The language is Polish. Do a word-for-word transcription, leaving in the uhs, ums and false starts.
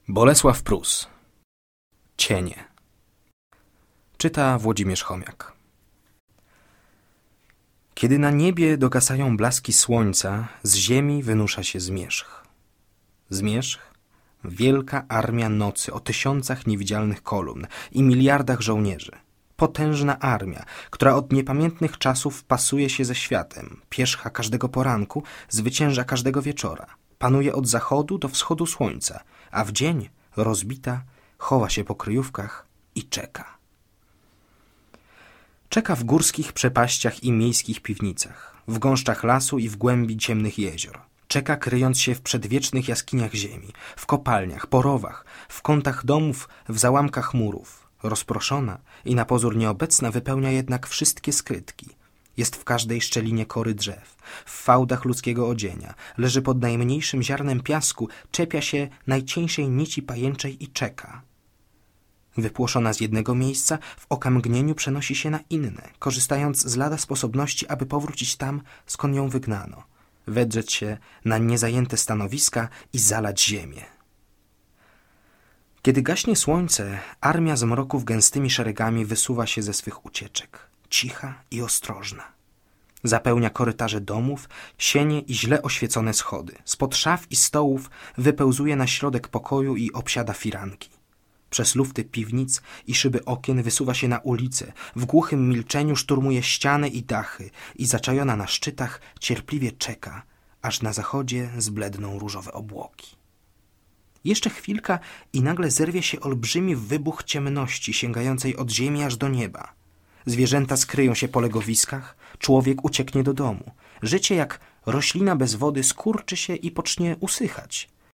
Bolesław Prus. Cienie. Czyta Włodzimierz Chomiak. Kiedy na niebie dogasają blaski słońca, z ziemi wynusza się zmierzch. Zmierzch? Wielka armia nocy o tysiącach niewidzialnych kolumn i miliardach żołnierzy. Potężna armia, która od niepamiętnych czasów pasuje się ze światem, pierzcha każdego poranku, zwycięża każdego wieczora. Panuje od zachodu do wschodu słońca, a w dzień, rozbita, chowa się po kryjówkach i czeka. Czeka w górskich przepaściach i miejskich piwnicach, w gąszczach lasu i w głębi ciemnych jezior. Czeka, kryjąc się w przedwiecznych jaskiniach ziemi, w kopalniach, po rowach, w kątach domów, w załamkach murów. Rozproszona i na pozór nieobecna wypełnia jednak wszystkie skrytki. Jest w każdej szczelinie kory drzew, w fałdach ludzkiego odzienia, leży pod najmniejszym ziarnem piasku, czepia się najcieńszej nici pajęczej i czeka. Wypłoszona z jednego miejsca, w okamgnieniu przenosi się na inne, korzystając z lada sposobności, aby powrócić tam, skąd ją wygnano, wedrzeć się na niezajęte stanowiska i zalać ziemię. Kiedy gaśnie słońce, armia zmroków gęstymi szeregami wysuwa się ze swych ucieczek, cicha i ostrożna. Zapełnia korytarze domów, sienie i źle oświecone schody. Spod szaf i stołów wypełzuje na środek pokoju i obsiada firanki. Przez lufty piwnic i szyby okien wysuwa się na ulicę, w głuchym milczeniu szturmuje ściany i dachy i zaczajona na szczytach cierpliwie czeka, aż na zachodzie zbledną różowe obłoki. Jeszcze chwilka i nagle zerwie się olbrzymi wybuch ciemności sięgającej od ziemi aż do nieba. Zwierzęta skryją się po legowiskach, człowiek ucieknie do domu. Życie jak roślina bez wody skurczy się i pocznie usychać.